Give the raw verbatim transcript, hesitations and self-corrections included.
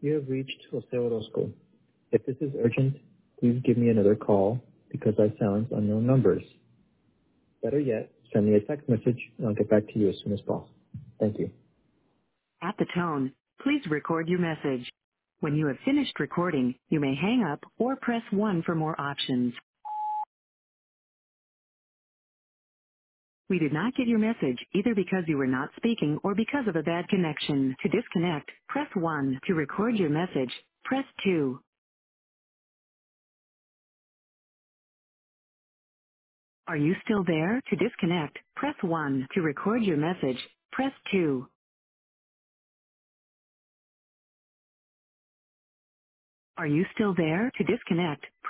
You have reached Jose Orozco. If this is urgent, please give me another call because I silence unknown numbers. Better yet, send me a text message and I'll get back to you as soon as possible. Thank you. At the tone, please record your message. When you have finished recording, you may hang up or press one for more options. We did not get your message either because you were not speaking or because of a bad connection. To disconnect, press one. To record your message, press two. Are you still there? To disconnect, press one. To record your message, press two. Are you still there? To disconnect,